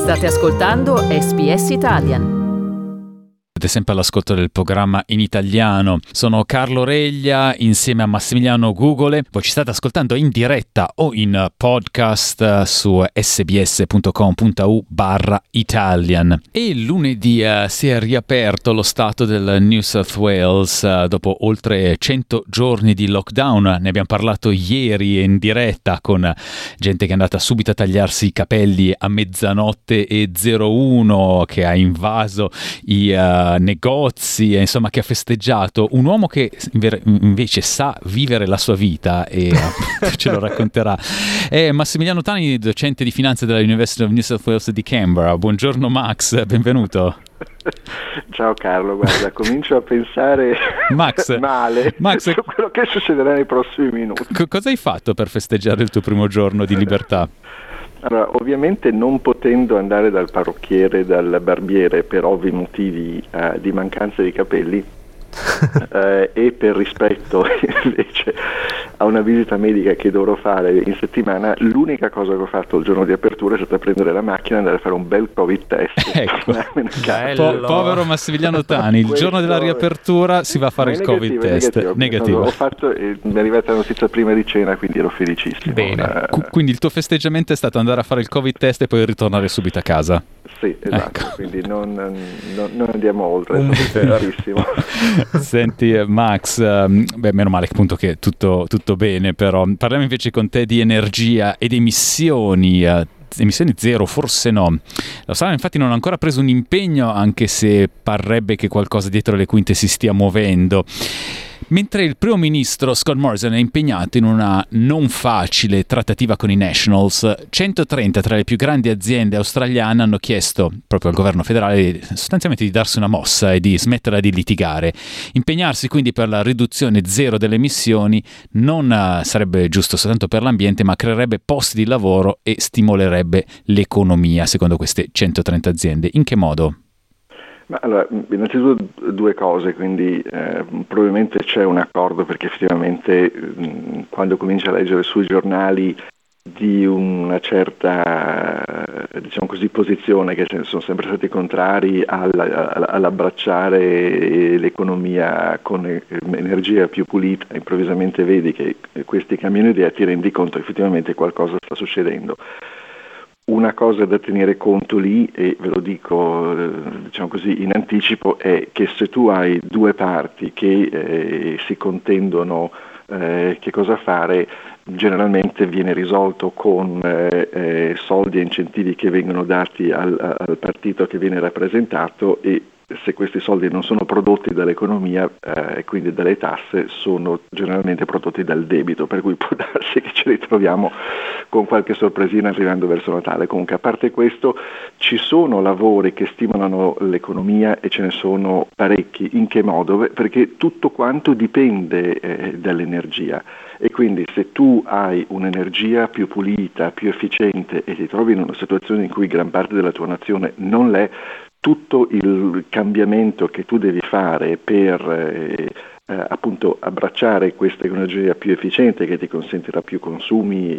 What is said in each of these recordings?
State ascoltando SBS Italian. Siete sempre all'ascolto del programma in italiano. Sono Carlo Reglia insieme a Massimiliano Gugole. Voi ci state ascoltando in diretta o in podcast su sbs.com.au/Italian. E lunedì si è riaperto lo stato del New South Wales dopo oltre 100 giorni di lockdown. Ne abbiamo parlato ieri in diretta con gente che è andata subito a tagliarsi i capelli a 00:01, che ha invaso i negozi, insomma, che ha festeggiato. Un uomo che invece sa vivere la sua vita e ce lo racconterà. È Massimiliano Tani, docente di finanza della University of New South Wales di Canberra. Buongiorno Max, benvenuto. Ciao Carlo, guarda, comincio a pensare male su quello che succederà nei prossimi minuti. Cosa hai fatto per festeggiare il tuo primo giorno di libertà? Allora, ovviamente non potendo andare dal parrucchiere, dal barbiere per ovvi motivi di mancanza di capelli e per rispetto invece a una visita medica che dovrò fare in settimana, l'unica cosa che ho fatto il giorno di apertura è stata prendere la macchina e andare a fare un bel Covid test. Ecco, povero Massimiliano Tani, il giorno della riapertura si va a fare il Covid test. Negativo. Ho fatto, mi è arrivata la notizia prima di cena, quindi ero felicissimo. Bene. Quindi il tuo festeggiamento è stato andare a fare il Covid test e poi ritornare subito a casa. Sì, esatto, ecco. Quindi non andiamo oltre, Senti Max, meno male appunto che tutto bene, però parliamo invece con te di energia ed emissioni zero, forse no. Lo sa, infatti non ha ancora preso un impegno, anche se parrebbe che qualcosa dietro le quinte si stia muovendo. Mentre il primo ministro Scott Morrison è impegnato in una non facile trattativa con i Nationals, 130 tra le più grandi aziende australiane hanno chiesto proprio al governo federale sostanzialmente di darsi una mossa e di smetterla di litigare. Impegnarsi quindi per la riduzione zero delle emissioni non sarebbe giusto soltanto per l'ambiente, ma creerebbe posti di lavoro e stimolerebbe l'economia, secondo queste 130 aziende. In che modo? Ma allora, innanzitutto due cose, quindi probabilmente c'è un accordo, perché effettivamente quando cominci a leggere sui giornali di una certa, diciamo così, posizione, che sono sempre stati contrari all'abbracciare l'economia con energia più pulita, improvvisamente vedi che questi cambiano idea, ti rendi conto che effettivamente qualcosa sta succedendo. Una cosa da tenere conto lì, e ve lo dico diciamo così in anticipo, è che se tu hai due parti che si contendono che cosa fare, generalmente viene risolto con soldi e incentivi che vengono dati al partito che viene rappresentato, e se questi soldi non sono prodotti dall'economia e quindi dalle tasse, sono generalmente prodotti dal debito, per cui può darsi che ci ritroviamo con qualche sorpresina arrivando verso Natale. Comunque, a parte questo, ci sono lavori che stimolano l'economia e ce ne sono parecchi. In che modo? Perché tutto quanto dipende dall'energia, e quindi se tu hai un'energia più pulita, più efficiente e ti trovi in una situazione in cui gran parte della tua nazione non l'è, tutto il cambiamento che tu devi fare per appunto abbracciare questa energia più efficiente, che ti consentirà più consumi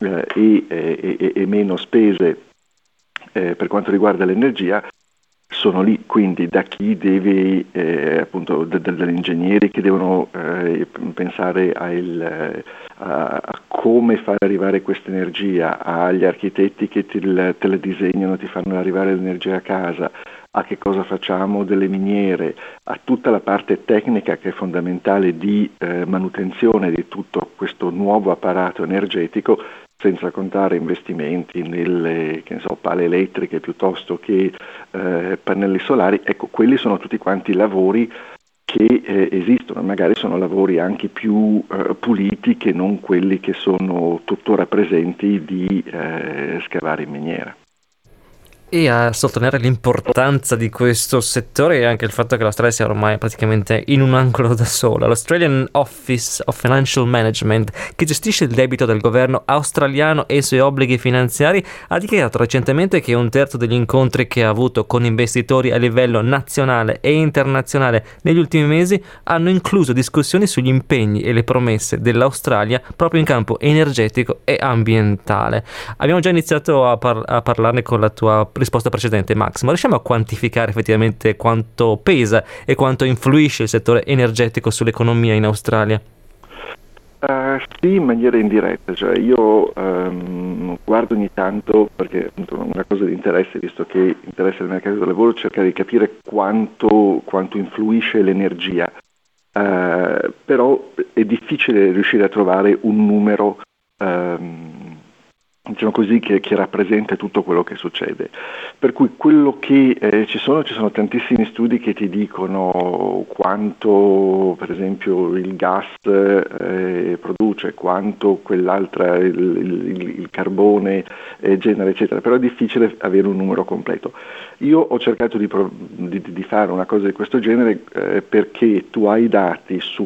e meno spese per quanto riguarda l'energia, sono lì. Quindi da chi deve appunto dagli ingegneri che devono pensare a come fare arrivare questa energia, agli architetti che te la disegnano, ti fanno arrivare l'energia a casa, a che cosa facciamo delle miniere, a tutta la parte tecnica che è fondamentale di manutenzione di tutto questo nuovo apparato energetico, senza contare investimenti nelle pale elettriche piuttosto che pannelli solari. Ecco, quelli sono tutti quanti lavori che esistono, magari sono lavori anche più puliti che non quelli che sono tuttora presenti di scavare in miniera. E a sottolineare l'importanza di questo settore e anche il fatto che l'Australia sia ormai praticamente in un angolo da sola. L'Australian Office of Financial Management, che gestisce il debito del governo australiano e i suoi obblighi finanziari, ha dichiarato recentemente che un terzo degli incontri che ha avuto con investitori a livello nazionale e internazionale negli ultimi mesi hanno incluso discussioni sugli impegni e le promesse dell'Australia proprio in campo energetico e ambientale. Abbiamo già iniziato a parlarne con la tua risposta precedente, Max, ma riusciamo a quantificare effettivamente quanto pesa e quanto influisce il settore energetico sull'economia in Australia? Sì, in maniera indiretta, cioè io guardo ogni tanto, perché appunto una cosa di interesse, visto che interessa il mercato del lavoro, cercare di capire quanto influisce l'energia, però è difficile riuscire a trovare un numero diciamo così, che rappresenta tutto quello che succede. Per cui quello che ci sono tantissimi studi che ti dicono quanto per esempio il gas produce, quanto quell'altra, il carbone genera, eccetera, però è difficile avere un numero completo. Io ho cercato di fare una cosa di questo genere perché tu hai dati su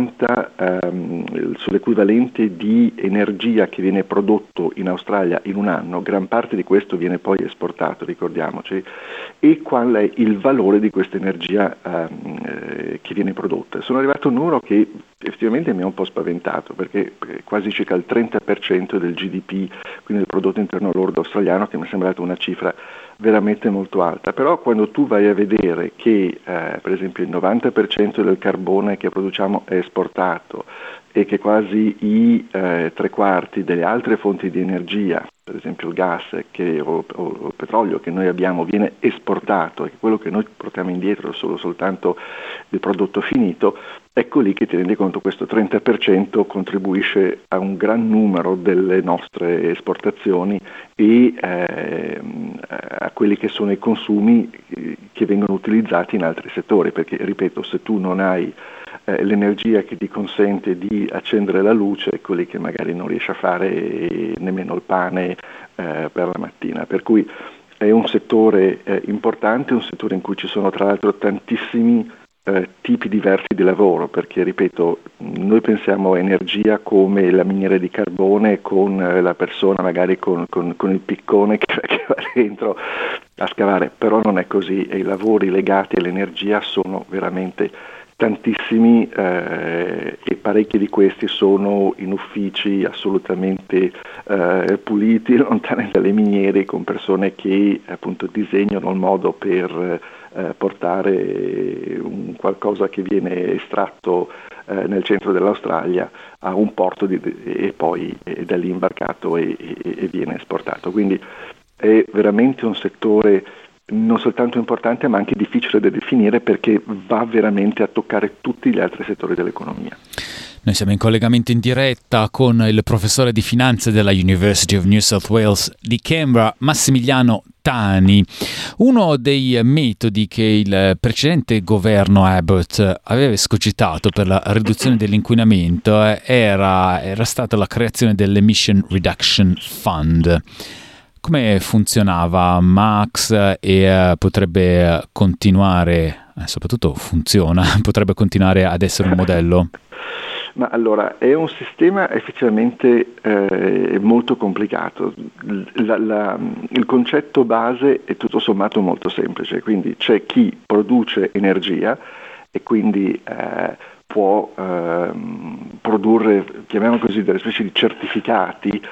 sull'equivalente di energia che viene prodotto in Australia in un anno, gran parte di questo viene poi esportato, ricordiamoci, e qual è il valore di questa energia che viene prodotta. Sono arrivato a un numero che effettivamente mi ha un po' spaventato, perché quasi circa il 30% del GDP, quindi del prodotto interno lordo australiano, che mi è sembrata una cifra veramente molto alta. Però quando tu vai a vedere che per esempio il 90% del carbone che produciamo è esportato e che quasi i 3/4 delle altre fonti di energia, per esempio il gas o il petrolio che noi abbiamo, viene esportato e che quello che noi portiamo indietro è soltanto il prodotto finito, ecco lì che ti rendi conto che questo 30% contribuisce a un gran numero delle nostre esportazioni e a quelli che sono i consumi che vengono utilizzati in altri settori, perché ripeto, se tu non hai l'energia che ti consente di accendere la luce, ecco lì che magari non riesci a fare nemmeno il pane per la mattina, per cui è un settore importante, un settore in cui ci sono tra l'altro tantissimi tipi diversi di lavoro, perché ripeto, noi pensiamo a energia come la miniera di carbone con la persona magari con il piccone che va dentro a scavare, però non è così e i lavori legati all'energia sono veramente tantissimi e parecchi di questi sono in uffici assolutamente puliti, lontani dalle miniere, con persone che appunto disegnano il modo per portare un qualcosa che viene estratto nel centro dell'Australia a un porto e poi da lì imbarcato e viene esportato. Quindi è veramente un settore non soltanto importante ma anche difficile da definire, perché va veramente a toccare tutti gli altri settori dell'economia. Noi siamo in collegamento in diretta con il professore di finanza della University of New South Wales di Canberra, Massimiliano Tani. Uno dei metodi che il precedente governo Abbott aveva escogitato per la riduzione dell'inquinamento era stata la creazione dell'Emission Reduction Fund. Come funzionava, Max, e potrebbe continuare, soprattutto funziona, potrebbe continuare ad essere un modello? Ma allora, è un sistema effettivamente molto complicato. Il concetto base è tutto sommato molto semplice, quindi c'è chi produce energia e quindi può produrre, chiamiamo così, delle specie di certificati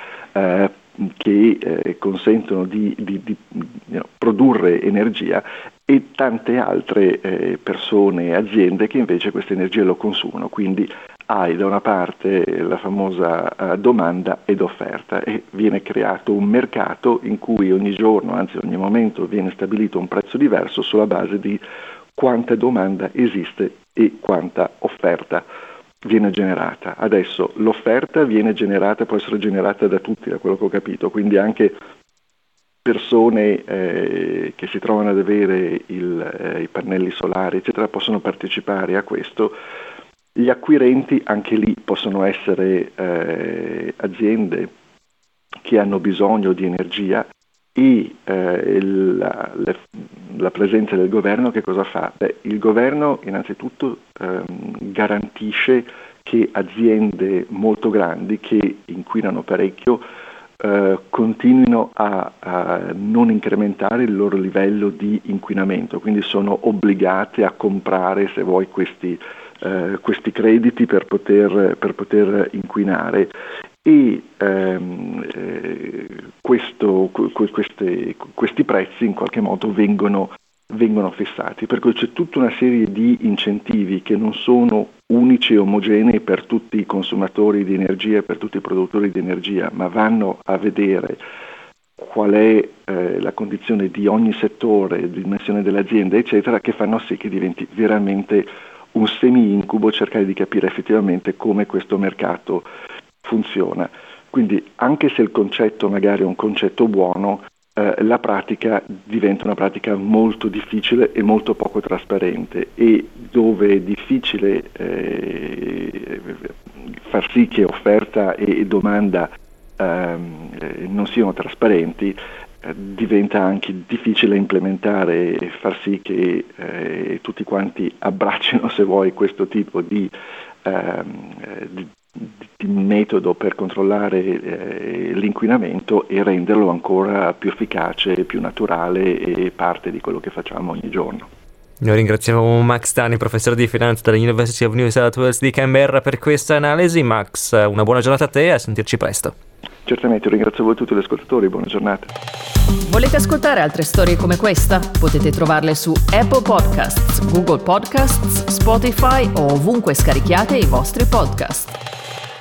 che consentono di produrre energia, e tante altre persone e aziende che invece questa energia lo consumano. Quindi hai da una parte la famosa domanda ed offerta, e viene creato un mercato in cui ogni giorno, anzi ogni momento, viene stabilito un prezzo diverso sulla base di quanta domanda esiste e quanta offerta viene generata. Adesso l'offerta viene generata, può essere generata da tutti, da quello che ho capito, quindi anche persone che si trovano ad avere i pannelli solari, eccetera, possono partecipare a questo. Gli acquirenti anche lì possono essere aziende che hanno bisogno di energia, e la presenza del governo che cosa fa? Il governo innanzitutto garantisce che aziende molto grandi che inquinano parecchio continuino a non incrementare il loro livello di inquinamento, quindi sono obbligate a comprare, se vuoi, questi crediti per poter inquinare, e questi prezzi in qualche modo vengono fissati, per cui c'è tutta una serie di incentivi che non sono unici e omogenei per tutti i consumatori di energia, per tutti i produttori di energia, ma vanno a vedere qual è la condizione di ogni settore, dimensione dell'azienda, eccetera, che fanno sì che diventi veramente un semi-incubo cercare di capire effettivamente come questo mercato funziona. Quindi anche se il concetto magari è un concetto buono, la pratica diventa una pratica molto difficile e molto poco trasparente, e dove è difficile far sì che offerta e domanda non siano trasparenti, diventa anche difficile implementare e far sì che tutti quanti abbraccino, se vuoi, questo tipo di metodo per controllare l'inquinamento e renderlo ancora più efficace, più naturale e parte di quello che facciamo ogni giorno. Noi ringraziamo Max Tani, professore di finanza della University of New South Wales di Canberra, per questa analisi. Max, una buona giornata a te e a sentirci presto. Certamente, ringrazio voi tutti gli ascoltatori, buona giornata. Volete ascoltare altre storie come questa? Potete trovarle su Apple Podcasts, Google Podcasts, Spotify o ovunque scarichiate i vostri podcast.